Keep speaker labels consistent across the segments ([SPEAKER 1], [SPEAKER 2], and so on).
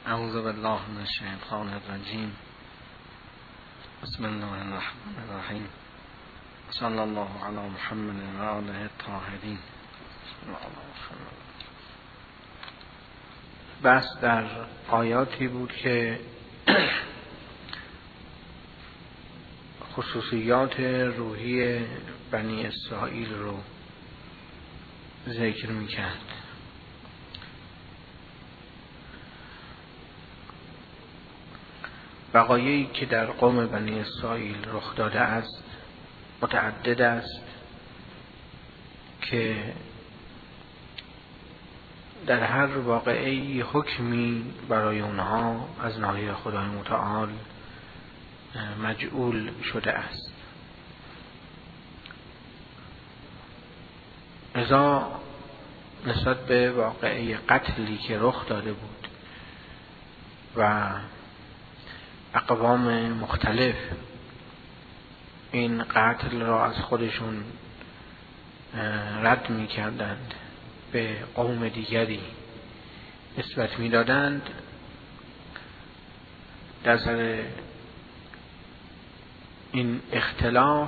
[SPEAKER 1] اعوذ بالله من الشیطان الرجیم. بسم الله الرحمن الرحیم. صلی الله علی محمد و آله الطاهرین. بحث در آیاتی بود که خصوصیات روحی بنی اسرائیل رو ذکر می‌کرد. وقایعی که در قوم بنی اسرائیل رخ داده است متعدد است که در هر واقعی حکمی برای اونها از ناحیه خدای متعال مجعول شده است. لذا نسبت به واقعی قتلی که رخ داده بود و اقوام مختلف این قتل را از خودشون رد می کردند، به قوم دیگری نسبت می دادند، در سر این اختلاف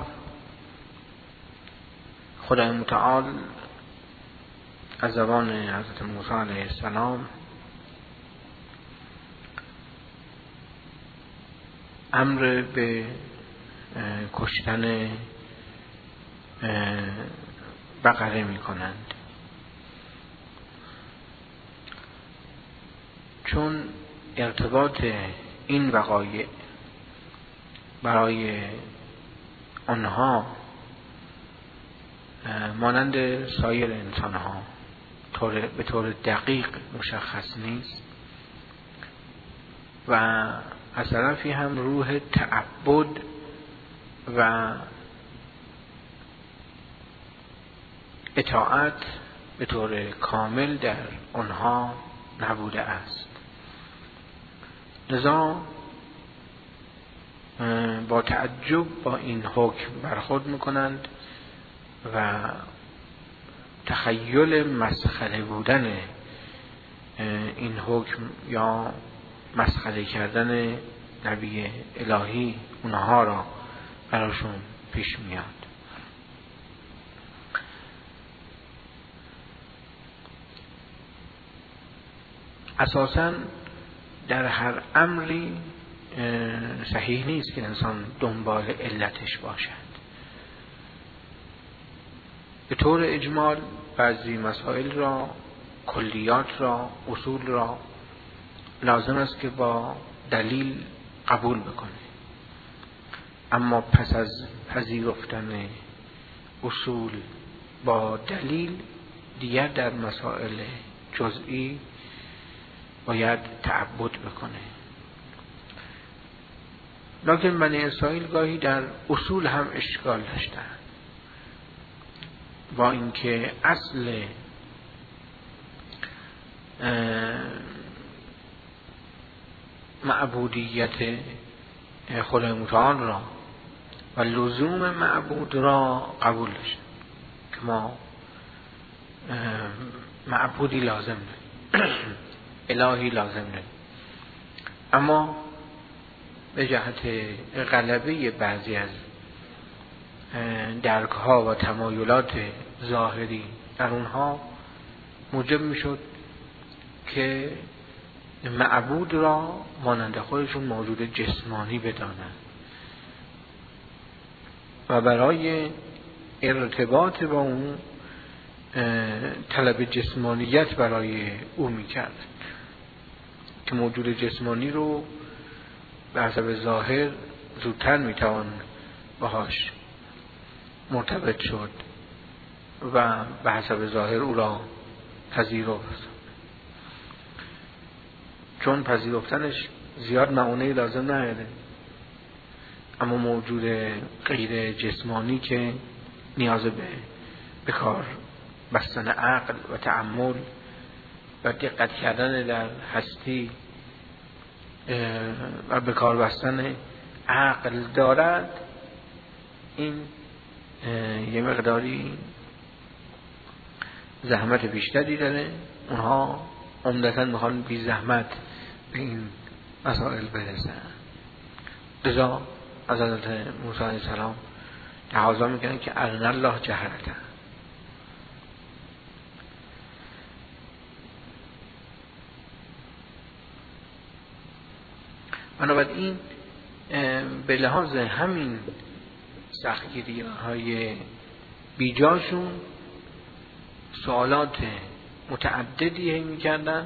[SPEAKER 1] خدای متعال از زبان حضرت موسی علیه السلام امر به کشتن بقره می کنند، چون ارتباط این وقایع برای آنها مانند سایر انسانها به طور دقیق مشخص نیست و از طرفی هم روح تعبد و اطاعت به طور کامل در آنها نبوده است. لذا با تعجب با این حکم برخورد میکنند و تخیل مسخره بودن این حکم یا مسخره کردن نبی الهی اونها را براشون پیش میاد. اساساً در هر امری صحیح نیست که انسان دنبال علتش باشد. به طور اجمال بعضی مسائل را، کلیات را، اصول را لازم است که با دلیل قبول بکنه، اما پس از پذیرفتن اصول با دلیل دیگر در مسائل جزئی باید تعبد بکنه. لکن بنی اسرائیل گاهی در اصول هم اشکال داشتند، با اینکه اصل معبودیت خدای متعال را و لزوم معبود را قبول داشتند که ما معبودی لازم داریم، الهی لازم داریم، اما به جهت غلبه بعضی از درک ها و تمایلات ظاهری در اونها موجب می شد که معبود را مانند خودشون موجود جسمانی بدانند و برای ارتباط با اون طلب جسمانیت برای او می کرد که موجود جسمانی رو به حسب ظاهر زودتر می توان باهاش مرتبط شد و به حسب ظاهر او را پذیرفت، چون پذیرفتنش زیاد معونه‌ای لازم نداره، اما موجود غیر جسمانی که نیاز به کار بستن عقل و تأمل و دقت کردن در هستی و به کار بستن عقل دارد، این یه مقداری زحمت بیشتری داره. اونها عمدتاً میخوان بی زحمت به این مسائل برسن. لذا از حضرت موسی علیه السلام تقاضا میکنن که ارنا الله جهرته. بنابراین به لحاظ همین سختگیری های بیجاشون سوالات متعددی میکردن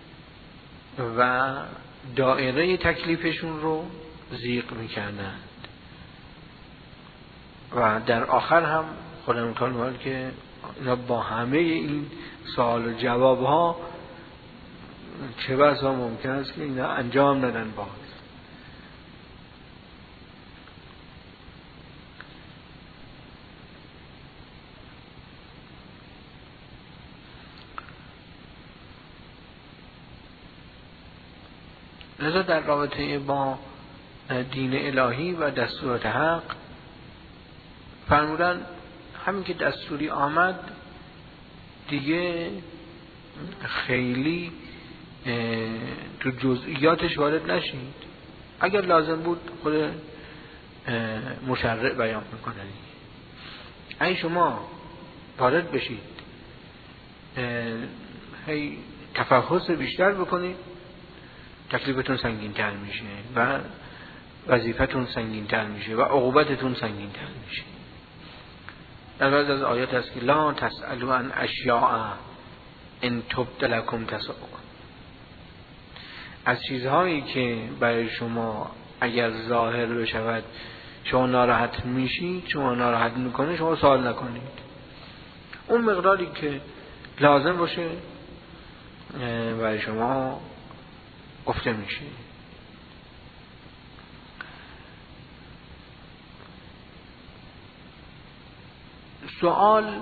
[SPEAKER 1] و دائره تکلیفشون رو ضیق میکردن و در آخر هم خدا متعال میگه که اینا با همه این سوال و جواب ها چه بسا ممکن است که اینا انجام ندن باز. لذا در رابطه با دین الهی و دستورات حق فرمودن همین که دستوری آمد دیگه خیلی تو جزئیاتش وارد نشید. اگر لازم بود خود مشرع بیان میکنه. اگه شما وارد بشید هی تفحص بیشتر بکنید تکلیفتون سنگین‌تر میشه و وظیفتون سنگین‌تر میشه و عقوبتتون سنگین‌تر میشه. در بعض از آیات هست که لا تسألوا عن اشیاء ان تبد لکم تسؤکم. از چیزهایی که برای شما اگر ظاهر بشود شما ناراحت میشید، شما ناراحت میکنه، شما سوال نکنید. اون مقداری که لازم باشه برای شما گفته میشه. سوال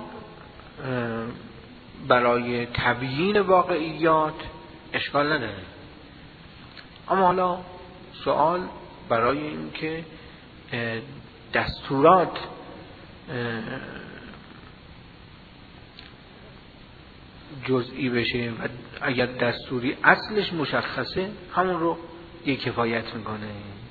[SPEAKER 1] برای تبیین واقعیات اشکال نداره، اما حالا سوال برای این که دستورات جزئی بشه و اگر دستوری اصلش مشخصه همون رو یک کفایت میکنه.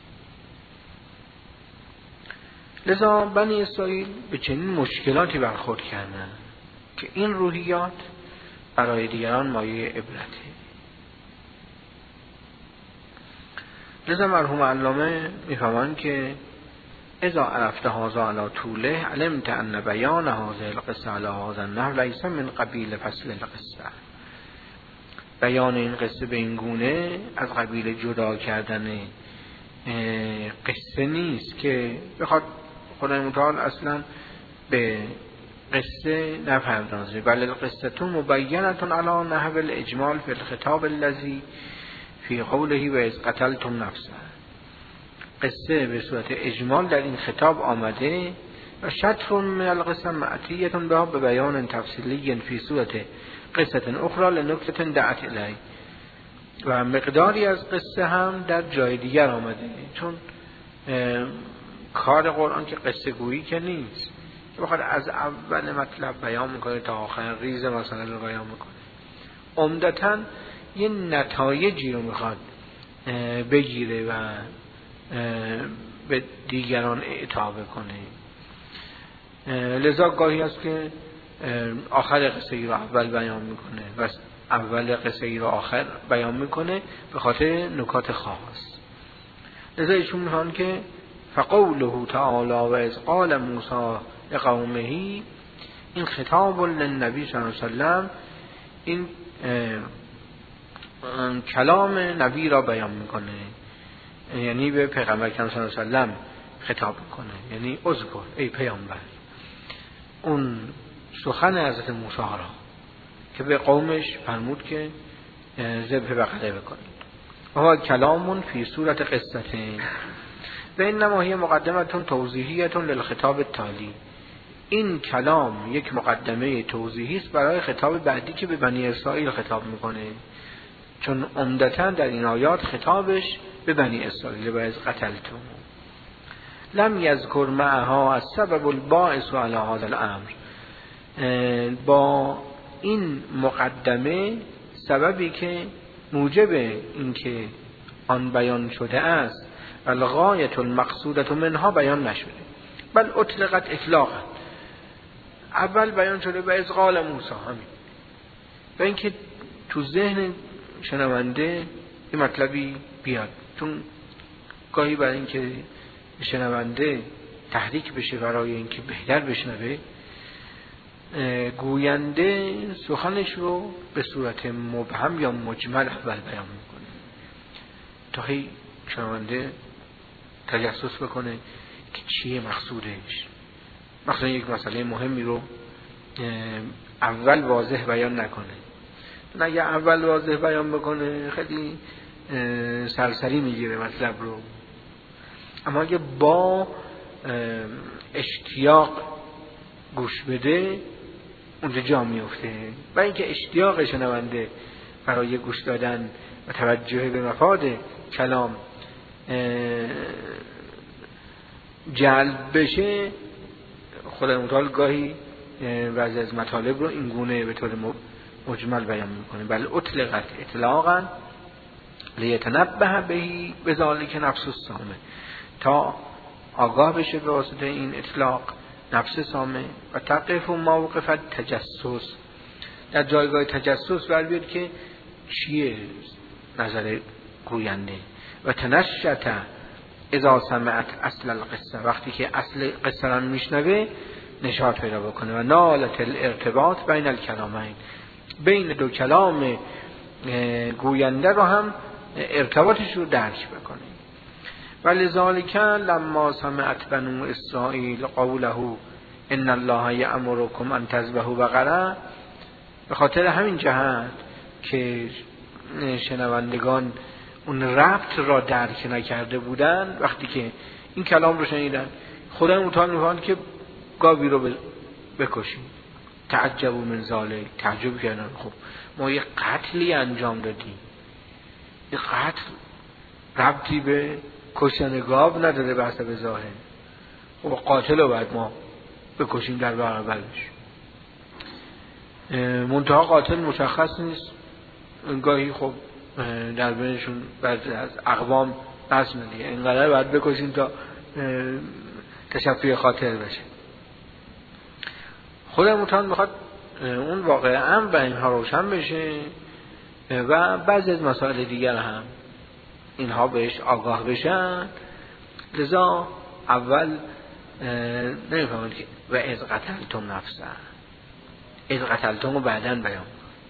[SPEAKER 1] لذا بنی اسرائیل به چنین مشکلاتی برخورد کردن که این روحیات برای دیگران مایه عبرته. لذا مرحوم علامه میفهمند که اذا عرفت هذا علی طوله علمت ان بیان هذه القصه علی هذا النحو لیس من قبیل فصل القصه. بیان این قصه به این گونه از قبیل جدا کردن قصه نیست که بخواد خدای متعال اصلا به قصه نپردازه، بل القصه مبینه علی نحو الاجمال فی الخطاب الذی فی قوله و اذ قتلتم نفسا. قصه به صورت اجمال در این خطاب آمده و شطر من القصه معطیه بها به بیان تفصیلی فی صورت قصه اخرى لنکته دعت الیه. و مقداری از قصه هم در جای دیگر آمده، چون کار قرآن که قصه گویی که نیست که بخواد از اول مطلب بیان میکنه تا آخر ریز مثلا رو بیان میکنه. عمدتاً یه نتایجی رو میخواد بگیره و به دیگران اعطا بکنه. لذا گاهی هست که آخر قصه ای رو اول بیان میکنه و اول قصه ای رو آخر بیان میکنه به خاطر نکات خاص. لذا ایشون میخوان که فقوله تعالی و اذ قال موسی لقومه، این خطاب للنبی صلی الله علیه وسلم، این کلام نبی را بیان میکنه، یعنی به پیغمبر صلی الله علیه وسلم خطاب میکنه، یعنی اذکر ای پیامبر اون سخن حضرت موسی را که به قومش فرمود که ذبح بقره بکنید. و هو کلامون فی صورت قصه و انما هی مقدمتون توضیحیتون للخطاب التالی. این کلام یک مقدمه توضیحی است برای خطاب بعدی که به بنی اسرائیل خطاب میکنه، چون عمدتاً در این آیات خطابش به بنی اسرائیل و از قتلتم لم یذکر معها السبب الباعث علی هذا الامر. با این مقدمه سببی که موجب این که آن بیان شده است الغایة المقصودة منها بیان نشده، بل اطلقت اطلاقا. اول بیان شده به از قال موسی، همین، و اینکه تو ذهن شنونده این مطلبی بیاد، چون گاهی برای اینکه شنونده تحریک بشه برای اینکه بهتر بشنوه، گوینده سخنش رو به صورت مبهم یا مجمل اول بیان میکنه تا هی شنونده تجسس بکنه که چیه مقصودش. مثلا یک مسئله مهمی رو اول واضح بیان نکنه، اگه اول واضح بیان بکنه خیلی سرسری میگیره مطلب رو، اما اگه با اشتیاق گوش بده اونجا جا میفته. و اینکه اشتیاق شنونده برای گوش دادن و توجه به مفاد کلام جلب بشه، خدای متعال گاهی بعضی از مطالب رو این گونه به طور مجمل بیان میکنه. بل اطلقت اطلاقا لیتنبه بهی بذالک نفس السامع، تا آگاه بشه به واسطه این اطلاق نفس سامع و تقف موقف تجسس، در جایگاه تجسس بر بیاد که چیه نظر گوینده، و تنشت اذا سمعت اصل القصه، وقتی که اصل قصه را میشنوه نشاط پیدا بکنه، و نالت الارتباط بین الکلامین، بین دو کلام گوینده رو هم ارتباطش رو درک بکنه. ولذالک لما سمعت بنو اسرائیل قوله ان الله یأمرکم ان تذبحوا بقره، به خاطر همین جهت که شنوندگان اون ربط را درک نکرده بودن، وقتی که این کلام رو شنیدن خدای متعال می‌فرماید که گاوی رو بکشیم. تعجبوا من ذلک، تعجب کردن، خب ما یه قتلی انجام دادیم، این قتل ربطی به کشتن گاو نداره به حسب ظاهر، خب قاتل رو باید ما بکشیم در برابرش. منتها قاتل مشخص نیست، گاهی خب در بینشون بعضی از اقوام رسم دیگه اینقدر باید بکشیم تا تشفی خاطر بشه. خدا متعال میخواد اون واقعا به اینها روشن بشه و بعضی از مسائل دیگر هم اینها بهش آگاه بشن. لذا اول نمیفهمید که و از قتلتم نفسه، از قتلتم رو بعداً بیان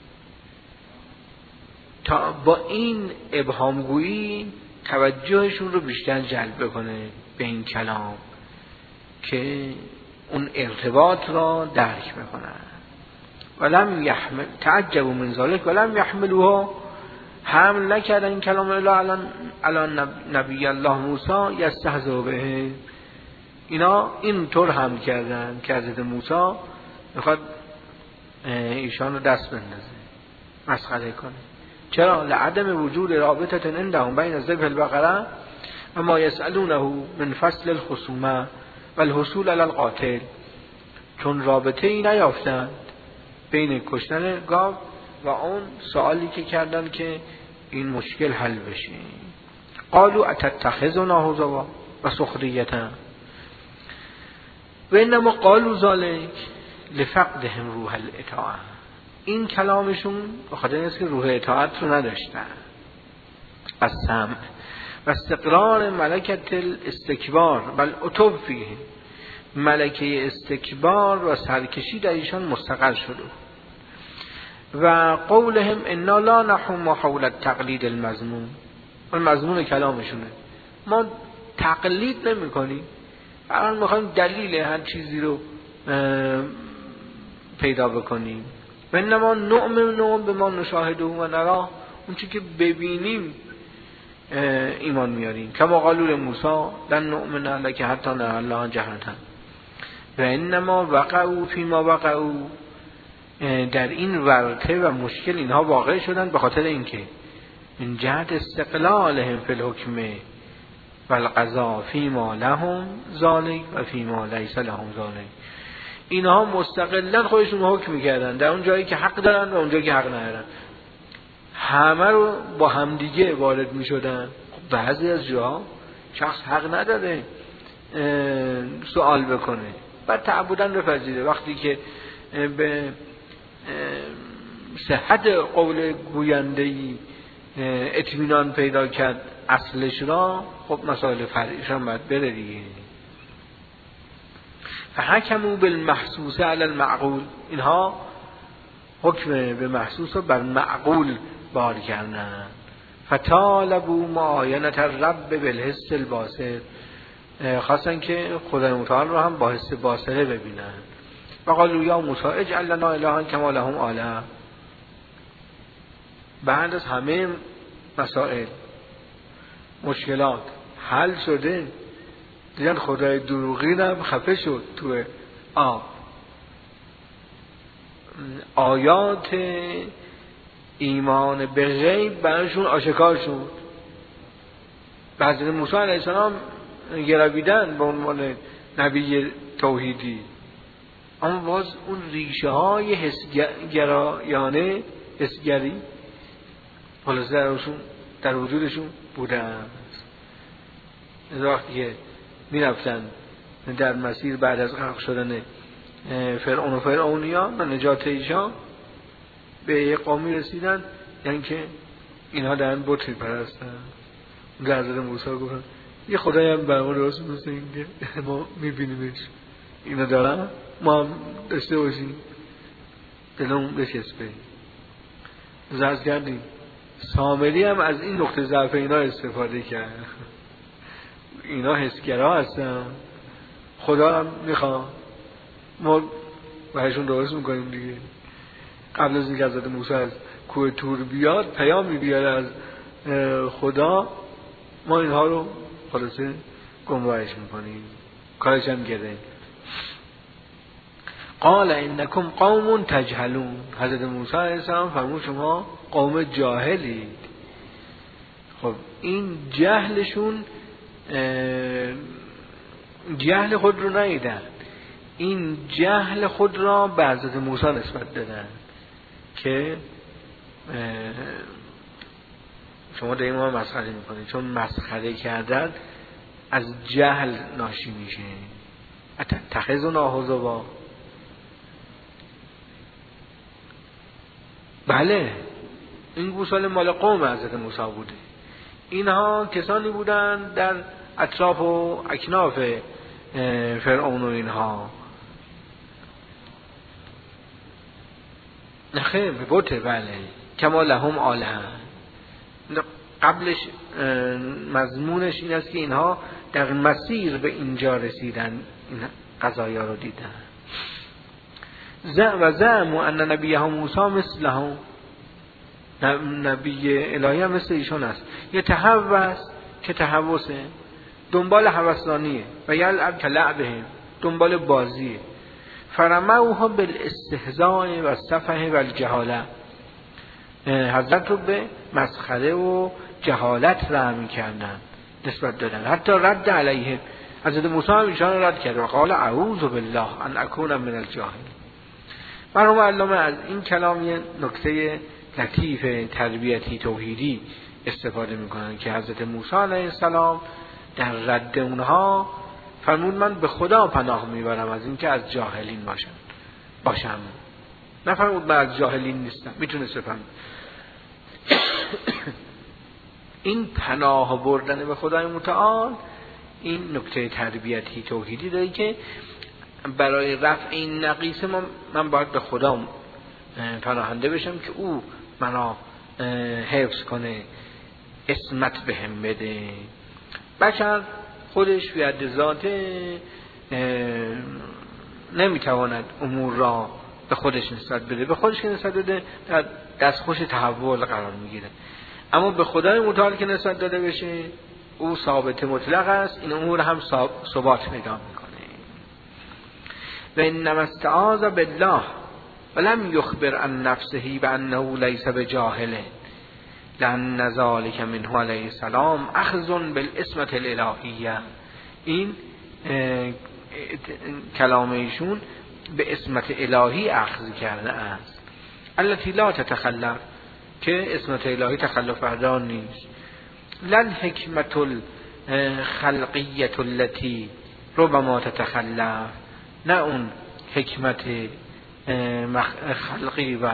[SPEAKER 1] تا با این ابهامگویی توجهشون رو بیشتر جلب بکنه به این کلام که اون ارتباط را درک بکنن. ولم یحمل تعجبوا من ذلک ولم یحملوها، حمل نکردن این کلام الان نبی الله موسی یستهزئ به، اینا اینطور حمل کردن که حضرت موسی میخواد ایشان رو دست بندازه، مسخره کنه. چرا؟ لعدم وجود رابطه عندهم بین ذبح البقره و ما یسألونه من فصل الخصومه و الحصول علی القاتل، چون رابطه ای نیافتند بین کشتن گاو و اون سوالی که کردن که این مشکل حل بشه. قالوا اتتخذنا هزوا و سخریه، و انما قالوا ذلك لفقدهم روح الاطاعه، این کلامشون بخاطر اینه که روح اطاعت رو نداشتن، از سمع و استقرار ملکت الاستکبار بل عتو فیه، ملکه استکبار و سرکشی در ایشان مستقر شده. و قولهم انا لا نحوم حول التقلید المذموم، اون مضمون کلامشونه، ما تقلید نمی کنیم، الان میخوایم دلیل هر چیزی رو پیدا بکنیم. و انما نؤمن بما نشاهده و نراه، اون چی که ببینیم ایمان میاریم. کما قالوا موسی لن نؤمن لك حتی نرى الله جهرة، و انما وقعوا فيما وقعوا، در این ورطه و مشکل اینها واقع شدن به خاطر اینکه من جهت استقلالهم فی الحکم و القضاء فيما لهم ذلك و فيما ليس لهم ذلك، اینها مستقلا خودشون حکم میکردن در اون جایی که حق دارن و اون جایی که حق ندارن، همه رو با همدیگه وارد میشدن. بعضی از جاها شخص حق نداره سوال بکنه، بعد تعبداً بپذیره. وقتی که به صحت قول گوینده‌ای اطمینان پیدا کرد اصلش را، خب مسائل فرعیش هم باید بره دیگه. فحکموا بالمحسوس علی المعقول، اینها حکم به محسوس رو بر معقول بار کردن. فطالبوا معاینة الرب بالحس الباصر، خواستن که خدای متعال رو هم با حس باصره ببینن. و قالوا یا موسی اجعل لنا الها کما لهم آلهه. بعد از همه مسائل مشکلات حل شده، دیدن خدای دروغین هم خفه شد تو آب. آیات ایمان به غیب براشون آشکار شد. به حضرت موسی علیه السلام گرویدن به عنوان نبی توحیدی، اما باز اون ریشه های حسگرایانه، حسگری خلاصه در وجودشون بودن. وقتی که می رفتن در مسیر بعد از غرق شدن فرعون و فرعونیان و نجات ایشان، به یک قومی رسیدن یعنی که اینها دارن بت می‌پرستن. در حضرت موسی گفتن یه خدایی هم برای ما درست مثل این که ما می‌بینیمش، اینا دارن ما هم داشته باشیم، دلمون بچسبه. زرد کردیم سامری هم از این نقطه ضعف اینا استفاده کرد. اینا حسگرا هستن، خدا هم میخواد ما برایشون درست میکنیم دیگه. قبل از اینکه حضرت موسی از کوه طور بیاد پیامی بیاره از خدا، ما اینها رو خلاصه گمراهش میکنیم، کارش هم گره. قال انکم قوم تجهلون، حضرت موسی علیه السلام فرمود شما قوم جاهلید. خب این جهلشون جهل خود رو ندیدن، این جهل خود را به حضرت موسی نسبت دادن که شما داریم ما مسخره میکنید، چون مسخره کردن از جهل ناشی میشه. اتخذنا هزوا، بله این گوساله مال قوم حضرت موسی بوده. اینها کسانی بودند در اطراف و اکناف فرعون و اینها. نخیر بوته، بله کما لهم آلهه. قبلش مضمونش این است که اینها در مسیر به اینجا رسیدن، این قضایا رو دیدن. و زعموا ان نبیهم موسی مثلهم، نبی الهی هم مثل ایشون است. یه تهوس که تهوسه، دنبال هوسانیه، و یلعب که لعبه، دنبال بازیه. فرموها بالاستهزاء و السفه و الجهاله، حضرت رو به مسخره و جهالت رحم کردن، نسبت دادن، حتی رد علیه. حضرت موسی هم ایشان رد کرد و قال اعوذ بالله ان اکون من الجاهلین. مرحوم علامه از این کلام یه نکته لطیف تربیتی توحیدی استفاده میکنن که حضرت موسی علیه السلام در رد اونها فرمود من به خدا پناه میبرم از اینکه از جاهلین باشم. نفرمود من از جاهلین نیستم، میتونست بفهم. این پناه بردن به خدای متعال این نکته تربیتی توحیدی داره که برای رفع این نقیصه من باید به خدا پناهنده بشم که او منو حفظ کنه، عصمت بهم بده. بشر خودش به حد ذاته نمیتواند امور را به خودش نسبت بده. به خودش که نسبت بده در دستخوش تحول قرار میگیره، اما به خدای متعال که نسبت داده بشه او ثابت مطلق است، این امور هم ثبات پیدا میکنه. و انما استعاذ بالله ولم یخبر عن نفسه بانه لیس بجاهل لان ذلک منه علیه السلام اخذ بالعصمت الالهیه. این کلام ایشون به عصمت الهی اخذ کرده است، التي لا تتخلف، که عصمت الهی تخلف بردار نیست. لن حکمت الخلقیت التي ربما تتخلف، نه اون حکمت خلقی و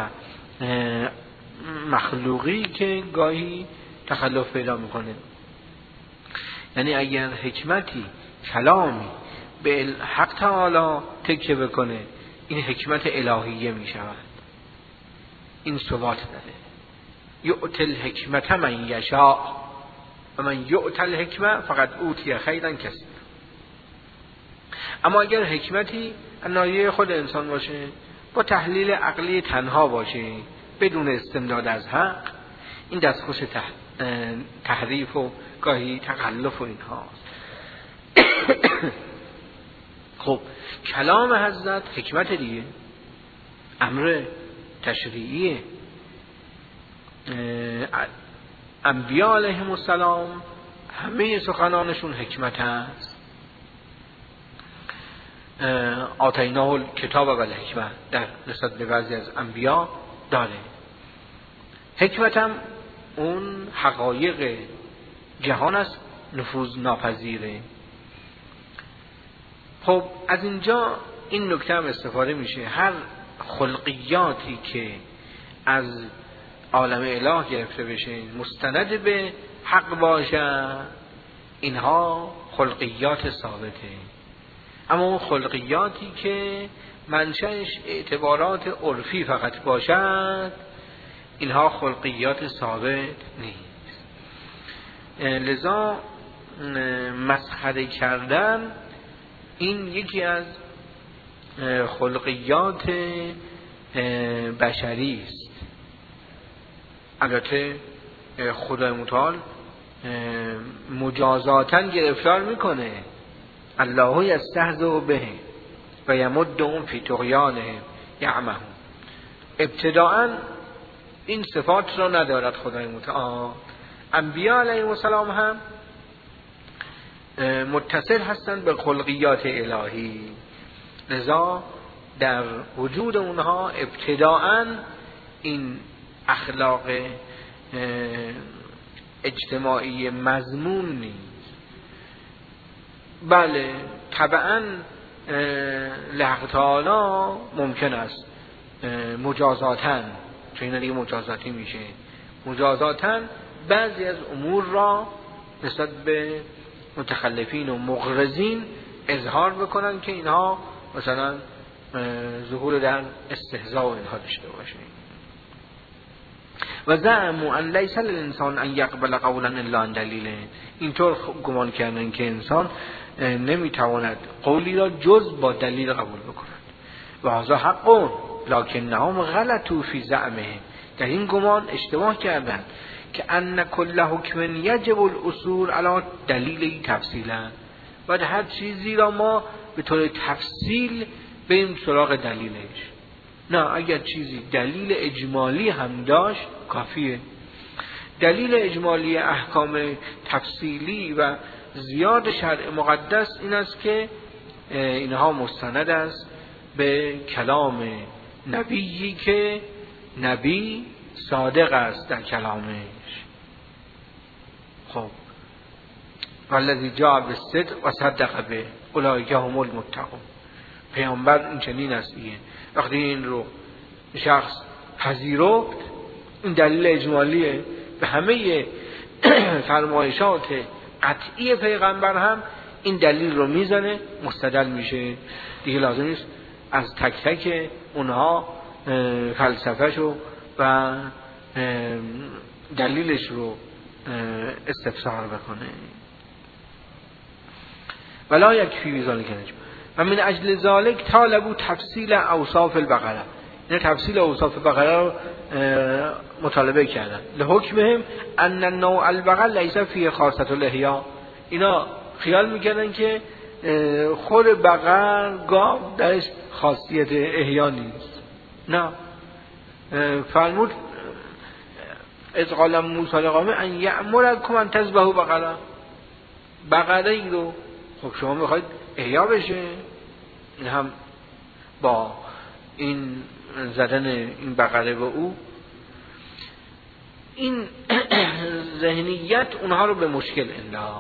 [SPEAKER 1] مخلوقی که گاهی تخلف پیدا میکنه. یعنی اگر حکمتی کلامی به حق تعالی تکیه بکنه، این حکمت الهیه میشود. این ثبات داره. یؤتی الحکمت من یشاء و من یؤتی الحکمه فقد اوتی خیرا کثیرا. اما اگر حکمتی نایه خود انسان باشه، با تحلیل عقلی تنها باشه، بدون استمداد از حق، این دستخوش تحریف و گاهی تخلف و اینهاست. خب کلام حضرت حکمت دیگه، امر تشریعیه. انبیاء علیهم السلام همه سخنانشون حکمت هست. آتیناه الکتاب و الحکمه در نسبت به بعضی از انبیاء داره. حکمت هم اون حقایق جهان است، نفوذ ناپذیره. خب از اینجا این نکته هم استفاده میشه، هر خلقیاتی که از عالم اله گرفته بشه مستند به حق باشه، اینها خلقیات ثابته. اما اون خلقیاتی که منشأش اعتبارات عرفی فقط باشد، اینها خلقیات ثابت نیست. لذا مسخره کردن این یکی از خلقیات بشری است. البته خدای متعال مجازاتا گرفتار میکنه، الله یستهزئ به و یمدهم فی طغیانهم یعمهون. ابتداءً این صفات را ندارد خدای متعال. انبیاء علیهم السلام هم متصل هستند به خلقیات الهی، لذا در وجود اونها ابتداءً این اخلاق اجتماعی مضمون نیست. بله طبعاً لحق تعالی ممکن است مجازاتاً، چون این دیگه مجازاتی میشه، مجازاتاً بعضی از امور را نسبت به متخلفین و مغرضین اظهار بکنن که اینها مثلا ظهور در استهزاء و اینها داشته باشه. و زعموا ان لیس للانسان ان یقبل قولا الا عن دلیل. اینطور گمان کردن که انسان نمیتواند قولی را جز با دلیل قبول بکند. و هذا حق لکنهم غلطوا فی زعمه. در این گمان اشتباه کردند که ان کل حکم یجب الاصول علی دلیل تفصیلا، و هر چیزی را ما به طور تفصیل بریم سراغ دلیلش. نه، اگر چیزی دلیل اجمالی هم داشت کافیه. دلیل اجمالی احکام تفصیلی و زیاد شرع مقدس این است که اینها مستند است به کلام نبیی که نبی صادق است در کلامش. خب والذی جاء بالصدق و صدق به اولئک هم المتقون. پیامبر این چنین است دیگه. وقتی این رو شخص پذیرفت، این دلیل اجمالیه به همه فرمایشات قطعی پیغمبر، هم این دلیل رو میزنه، مستدل میشه دیگه. لازم نیست از تک تک اونها فلسفه‌شو و دلیلش رو استفسار بکنه. ولا یکفی بذالک نجم. و من اجل ذالک طالبوا تفصیل اوصاف البقره. این تفصیل اوصاف بقره رو مطالبه کردن. لحکمهم ان النوع البقر لیس فی خاصه الاحیا. اینا خیال میکردن که خور بقر گاو درش خاصیت احیا نیست. نه، فرمود اذ قال موسی لقومه ان یأمرکم ان تذبحوا بقره. بقره ای رو خب شما میخواید احیا بشه، این هم با این زدن این بقره به او، این ذهنیت اونها رو به مشکل انداخت.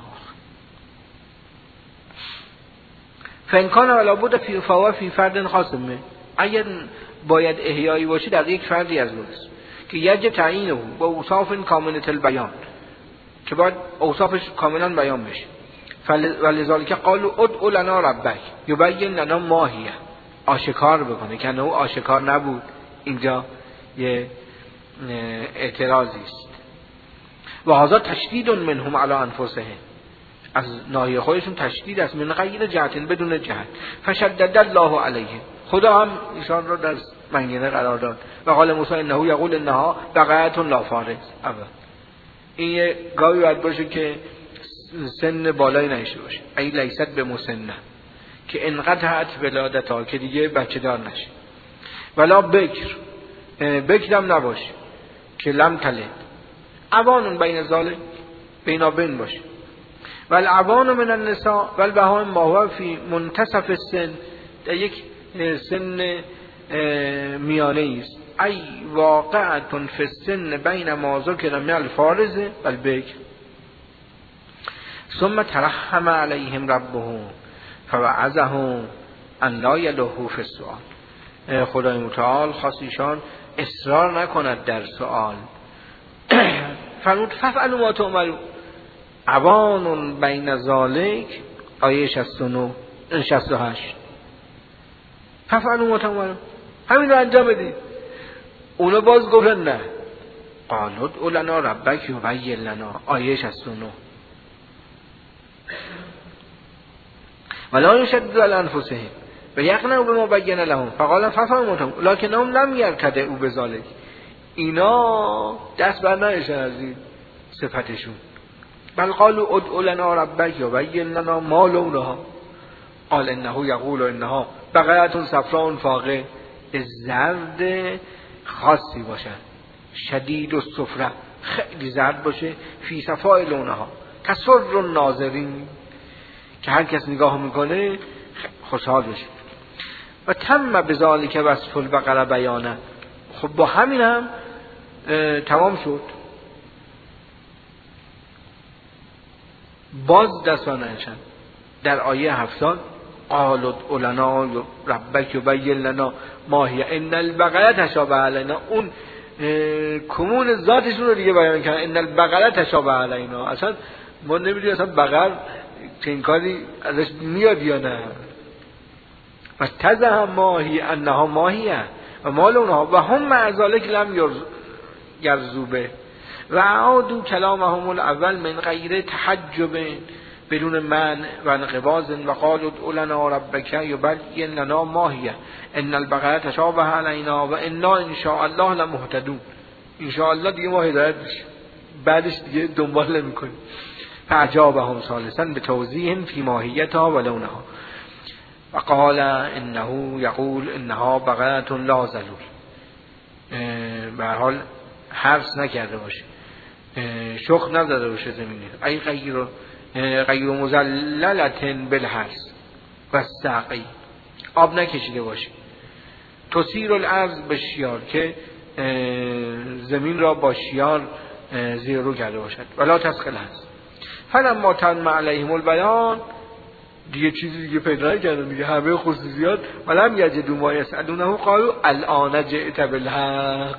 [SPEAKER 1] فانکان ولا بود فی فوا فی فرد خاصمه، اگر باید احیایی باشه در یک فردی از اونست که یجب تعیینه با اوصاف کامله البیان، که باید اوصافش کاملا بیان بشه. ولذالک قالوا ادع لنا ربک یبین لنا ما هی، آشکار بکنه که او آشکار نبود. اینجا یه اعتراضی است. و هذا تشدید منهم علی انفسهم، از ناحیه خودشون تشدید است، من غیر جهت، بدون جهت. فشدد الله علیه، خدا هم ایشان رو در منگنه قرار داد. و قال موسی انه یقول انها بقعه لا فارض. اول این یه گاوی باید باشه که سن بالایی نشه باشه، ای لیست به مسنه، که انقطعت ولادتها، که دیگه بچه دار نشه. ولا بکرم نباشه که لم تلد، عوانون بین ذالک، بینابین باشه. والعوان من النساء والبهائم ما هو فی منتصف السن، در یک سن میانه است. ای واقعتون فی السن بین ما ذکر من الفارض والبکر. ثم ترحم علیهم ربهم فوعظهم ان لا یلهوا فی السؤال، خدای متعال خواست ایشان اصرار نکند در سؤال. فرمود ففعلوا ما تؤمرون. عوان بین ذالک، آیه 68. ففعلوا ما تؤمرون، همین رو انجام بدید. اونا باز گفتن نه. قالوا ادع لنا ربک یبین لنا، آیه 69. ولا یشددوا علی انفسهم و یقنعوا بما بین لهم فقال ففعلوا ما تؤمرون لکنهم لم یرتدعوا بذلک. اینا دست بر نایشن از این صفتشون. بل قالوا ادع لنا ربک یبین لنا ما لونها قال انه یقول انها بقعه صفراء فاقع، زرد خاصی باشن، شدید الصفرة، خیلی زرد باشه، فی صفاء لونها کسر الناظرین، که هر کس نگاه میکنه خوشحال بشه. و تم بذالک وصف البقره بیانه. خب با همین هم تمام شد. باز دستان نشن در آیه 70 قالوا ادع لنا ربک یبین لنا ما هی ان البقره تشابه علینا، اون کمون ذاتشون رو دیگه بیان کردن. ان البقره تشابه علینا، اصلا ما نمیدونیم اصلا بقر چنین کاری ازش میاد یا نه. و تزه ماهی انها ماهیه و مال اونها و هم مع ذلک لم یرزوبه و عادوا کلامهم الاول من غیر تحجب، بدون من و انقباض. و قالوا ادع لنا ربک یبین لنا ما هی ان البقره تشابه علینا و انا ان شاء الله لمهتدون. ان شاء الله دیگه ما هدایت میشیم، بعدش دیگه دنبال نمیکنیم. فاجابهم ثالثا بتوضیح فی ماهیتها و لونها و قال انه یقول انها بقره لا ذلول. به هر حال حرص نکرده باشه، شخ نزده باشه زمینه. ای غیر مزللت بالحرص و سقی، آب نکشیده باشه. تسیر الارض به شیار، که زمین را با شیار زیر رو کرده باشد. ولا تسقل هست. فلما تم علیهم البیان، دیگه چیزی دیگه پیدا نکردن دیگه، همه خصوصیات. ولم یجدوا ما یسألونه قالوا الان جئت بالحق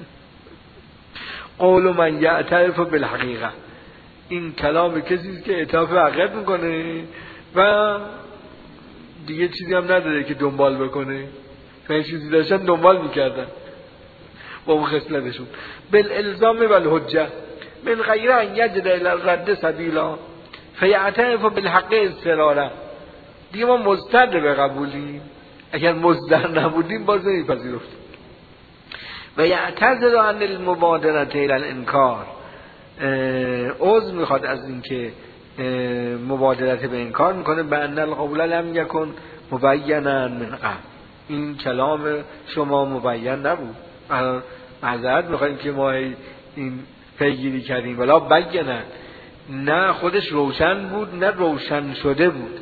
[SPEAKER 1] قول من یعترف بالحقیقه. این کلام کسی است که اعتراف به حقیقت میکنه و دیگه چیزی هم نداره که دنبال بکنه. این چیزی داشتن دنبال میکردن با اون خصلتشون. بالالزام والحجه من غیر ان یجد الی الرد سبیلا فیعترف بالحق اضطرارا. دیگه ما مضطر به قبولیم، اگر مضطر نبودیم باز نمیپذیرفتیم. و یعتذر عن المبادره الی الانکار، عذر میخواد از اینکه مبادرت به انکار میکنه. به ان القول لم یکن مبینا من قبل، این کلام شما مبین نبود، معذرت میخوایم که ما این پیگیری کردیم. ولا بینا، نه خودش روشن بود نه روشن شده بود.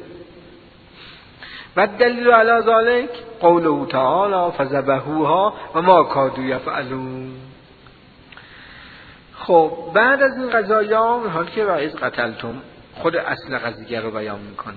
[SPEAKER 1] و دلیل علی ذلک قوله تعالی فذبحوها و ما کادوا یفعلون. خب بعد از این قضایا حال که و از قتلتم خود اصل قضیه رو بیان میکنه.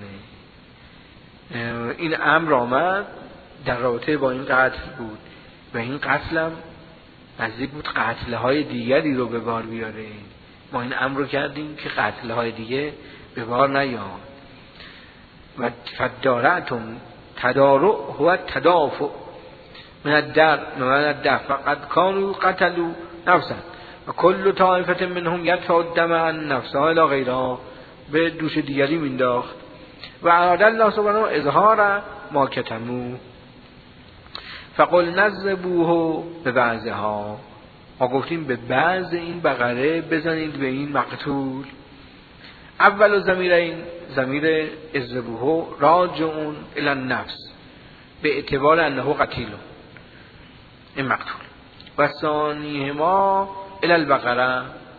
[SPEAKER 1] این امر آمد در رابطه با این قتل بود و این قتل هم نزدیک بود قتلهای دیگری رو به بار بیاره. ما این امر رو کردیم که قتلهای دیگه به بار نیاد. و فدارعتم تدارع هو تدافع من الدفع فقد کانوا قتلوا نفسا و کل طائفه منهم یدفع الدم عن نفسها الی غیرها، به دوش دیگری مینداخت. و اراد الله سبحانه اظهار ما کتموا فقل نذبوه به بعضها، ما گفتیم به بعض این بقره بزنید به این مقتول. اول ضمیرین ضمیر اذبوه راجعون الی النفس به اعتبار انه قتیل این مقتول، و ثانیهما الی البقره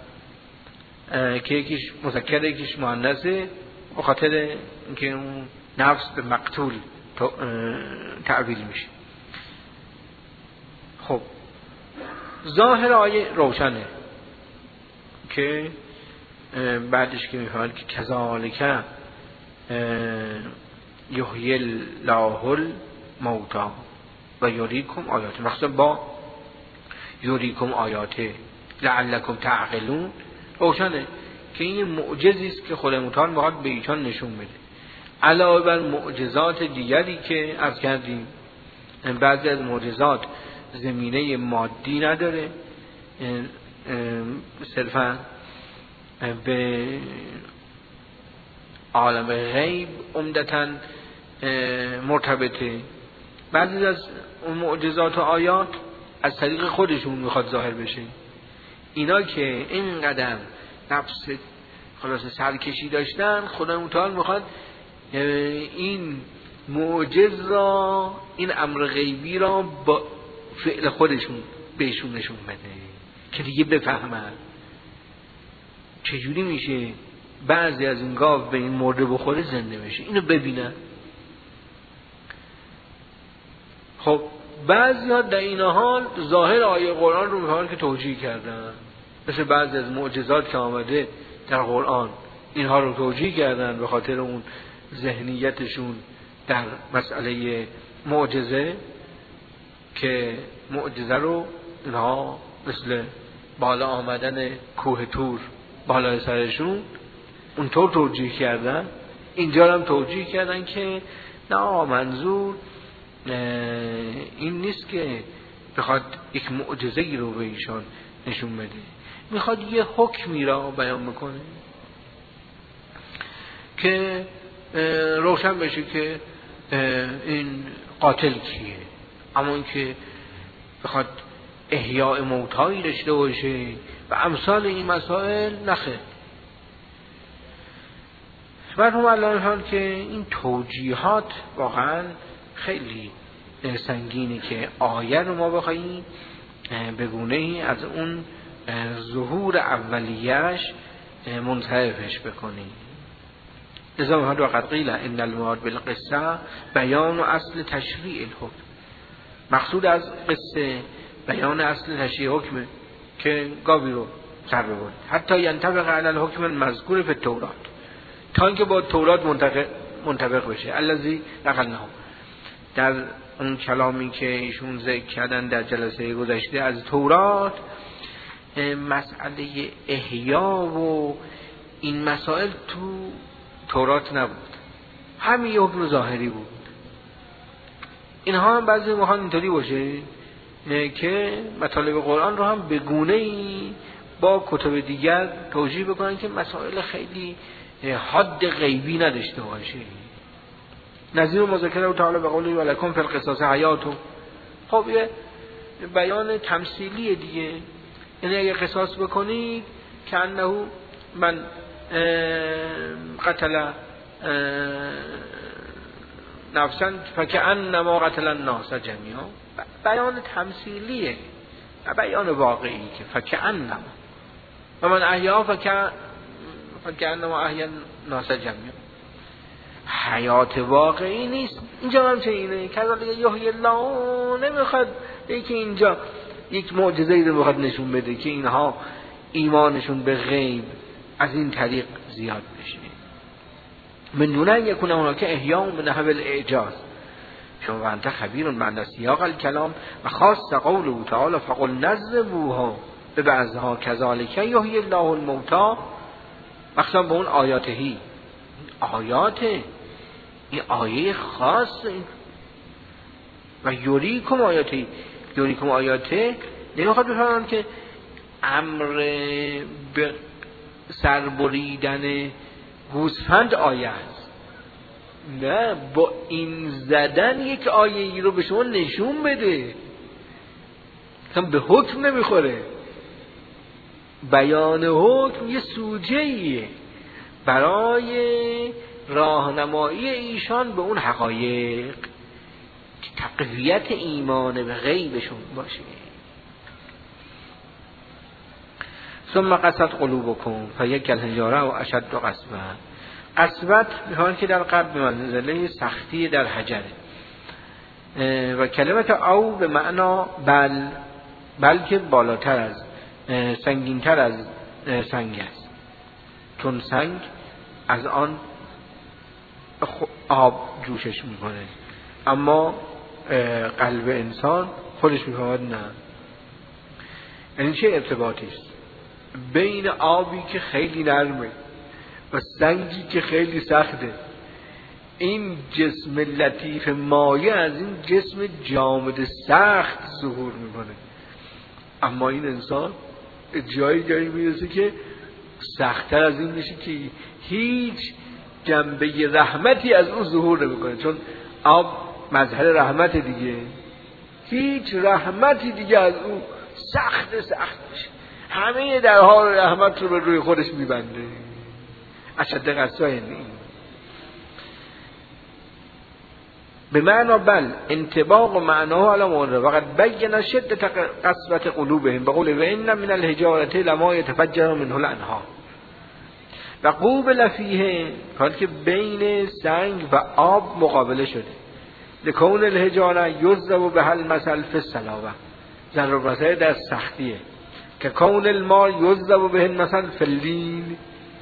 [SPEAKER 1] که یکیش مذکر یکیش مؤنثه به خاطر اینکه اون نفس به مقتول تعبیر میشه. خب ظاهر آیه روشنه که بعدش که میفهمد که کذالک یحیی الله الموتی و یریکم آیاته، مخصوصا با یریکم آیاته لعلکم تعقلون روشنه که این معجزی است که خود متعال میخواد به ایشان نشون بده، علاوه بر معجزات دیگری که عرض کردیم. بعضی از معجزات زمینه مادی نداره، صرفا به عالم غیب عمدتاً مرتبطه. بعضی از معجزات و آیات از طریق خودشون میخواد ظاهر بشه. اینا که اینقدر نفس خلاص سرکشی داشتن، خدا متعال میخواد این معجز را، این امر غیبی را با فعل خودشون بهشون نشون بده که دیگه بفهمن چجوری میشه بعضی از این گاو به این مرده بخوره زنده بشه، اینو ببینن. خب بعضی ها در این حال ظاهر آیه قرآن رو می‌خوان که توجیه کردن، مثل بعضی از معجزات که آمده در قرآن اینها رو توجیه کردن به خاطر اون ذهنیتشون در مسئله معجزه، که معجزه رو اینها مثل بالا آمدن کوه تور بالای سرشون اونطور توجیه کردن. اینجا هم توجیه کردن که نه، منظور این نیست که بخواد یک معجزه‌ای رو به ایشان نشون بده، میخواد یه حکمی را بیان میکنه که روشن بشه که این قاتل کیه. اما این که بخواد احیاء موتایی داشته باشه و امثال این مسائل نخه. مرحوم الله حال که این توجیهات واقعا خیلی سنگینه که آیه رو ما بخواییم به گونه‌ای از اون ظهور اولیه‌اش منصرفش بکنیم. لذا می‌فرماید وقد قیل ان المراد بالقصه بیان اصل تشریع الحکم، مقصود از قصه بیان اصل تشریع حکمه که گاوی رو سر ببرد حتی ینطبق علی الحکم المذکور فی التورات، تا اینکه با تورات منطبق بشه. الذی نقلناه، در اون کلامی که ایشون ذکر کردن در جلسه گذشته از تورات، مسئله احیا و این مسائل تو تورات نبود، همین حکم ظاهری بود. اینها هم بعضی موقع اینطوری باشه که مطالب قرآن رو هم به گونه‌ای با کتب دیگر توجیه بکنن که مسائل خیلی حد غیبی نداشته باشه. نظیر مذکره تعالی به قوله ولکم فی القصاص حیات. خب یه بیان تمثیلی دیگه، یعنی اگه قصاص بکنید که انه من قتل نفسا فکأنما قتل الناس جمیعا، بیان تمثیلیه و بیان واقعی که فکأنما و من احیا فکأنما احیا الناس جمیعا، حیات واقعی نیست. اینجا هم چه اینه کذالک یحیی الله، نمیخواد یکی اینجا یک معجزه‌ای رو بخواد نشون بده که اینها ایمانشون به غیب از این طریق زیاد بشه. من دون ان یکون هناک احیاء من نحو الاعجاز، چون وانت خبیر من سیاق الکلام و خاص قوله تعالی فقل نذبوها به بعضها کذالک یحیی الله الموتی، مثلا به اون آیاتهی، آیات این آیه خاص و یوریکم آیاته، یوریکم آیاته نمیخواد بفرمان که امر به سربریدن گوسفند آیه است، نه، با این زدن یک آیه ای رو به شما نشون بده، هم به حکم نمیخوره. بیان حکم یه سوژه ایه برای راهنمایی ایشان به اون حقایق که تقویت ایمان به غیبشون باشه. ثم قست قلوبکم فیک الحجاره و اشد قسوه. قسوت میخوان که در قلب به منزله سختی در حجره و کلمت او به معنا بلکه بالاتر از سنگینتر از سنگ است، چون سنگ از آن آب جوشش میکنه، اما قلب انسان خودش میخواد نه. یعنی چه ارتباطی است بین آبی که خیلی نرمه و سنگی که خیلی سخته؟ این جسم لطیف مایه از این جسم جامد سخت ظهور میکنه، اما این انسان جایی میرسه که سخت‌تر از این میشه که هیچ جنبه رحمتی از اون ظهور نمیکنه، چون آب مظهر رحمت دیگه، هیچ رحمتی دیگه از اون سخت میشه، همه درها رحمت رو به روی خودش میبنده. اشد قسوه این به معنا بل انطباق معناه علی موضوع وقد بین شدت قسوة قلوبهم بقول و ان من الحجارة لما يتفجر منه الانهار و قوبل فیه، حال که بین سنگ و آب مقابله شده. لکون الحجاره یضرب به المثل فی الصلابه، ضرب مثل در سختیه، که کون الماء یضرب به المثل فی اللین،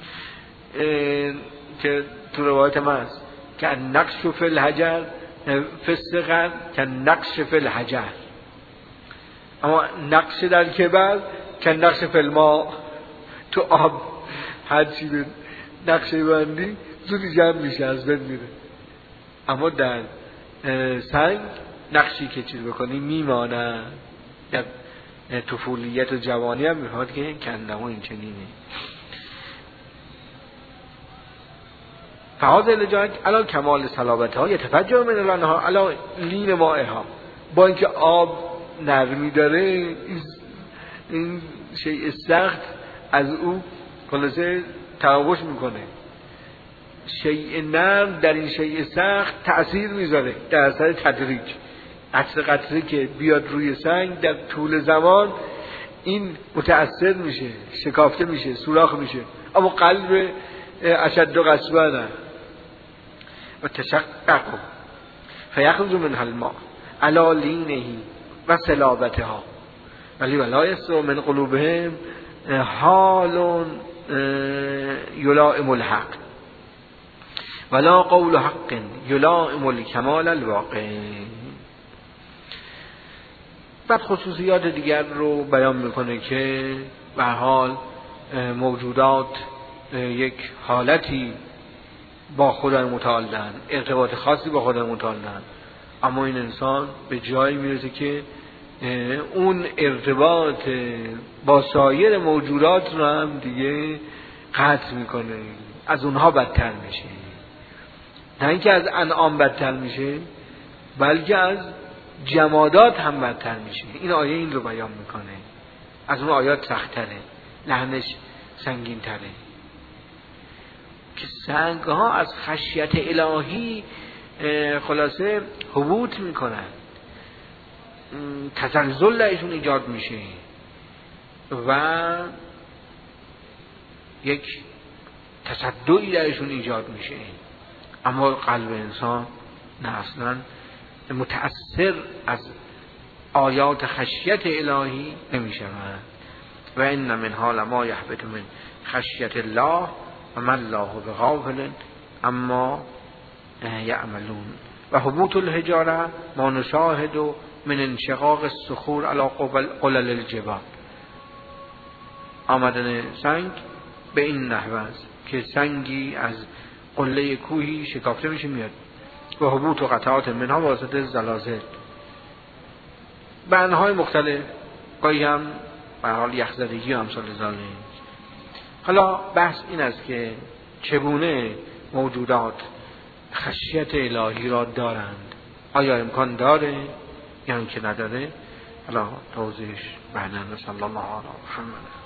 [SPEAKER 1] که تو روایت ما است که نقش فی الحجر فی الصغر که نقش فی الحجر، اما نقش در کبر که نقش فی الماء، تو آب هر چی به نقشه بندی زودی جمع میشه، از بین میره، اما در سنگ نقشی که چیز بکنی میمانه. در طفولیت و جوانی هم میخواد که کندمو این چنینه. فهذا الحجاره علی کمال صلابتها ها یتفجر من الانهار علی لین مائها، با اینکه آب نرمی داره این شیء سخت از او خلاصه تراوش میکنه. شیء نرم در این شیء سخت تأثیر میذاره در اثر تدریج. قطره که بیاد روی سنگ در طول زمان این متأثر میشه، شکافته میشه، سوراخ میشه، اما قلب اشد قسوه نه. و تشقق فیخرج من الماء علی لینه و صلابتها ولی ولا یستر من قلوبهم حال یلائم الحق ولا قول حق یلائم الکمال الواقع. بعد خصوصیات دیگر رو بیان میکنه که به هر حال موجودات یک حالتی با خدای متعال دارن، ارتباط خاصی با خدای متعال دارن، اما این انسان به جایی میرسه که اون ارتباط با سایر موجودات رو هم دیگه قطع میکنه، از اونها بدتر میشه. نه اینکه از انعام بدتر میشه، بلکه از جمادات هم بدتر میشه. این آیه این رو بیان میکنه. از اون آیات سخت‌تره، لحنش سنگین‌تره، که سنگ ها از خشیت الهی خلاصه هبوط میکنن، تزلزل درشون ایجاد میشه و یک تصدعی درشون ایجاد میشه، اما قلب انسان نه، اصلا متأثر از آیات خشیت الهی نمیشود. و ان منها لما یهبط من خشیت الله و ما الله بغافل اما یعملون و هبوط الحجاره ما نشاهد من انشقاق الصخور علی قلل الجبال. آمدن سنگ به این نحو است که سنگی از قله کوهی شکافته میشه میاد. و هبوط و قطعات منها واسطه زلازل به انواع مختلف، گاهی هم به حال یخزدگی و امثال ذالک. حالا بحث این است که چگونه موجودات خشیت الهی را دارند، آیا امکان داره یا اینکه نداره؟ حالا توضیحش بعداً. صلی الله علی محمد.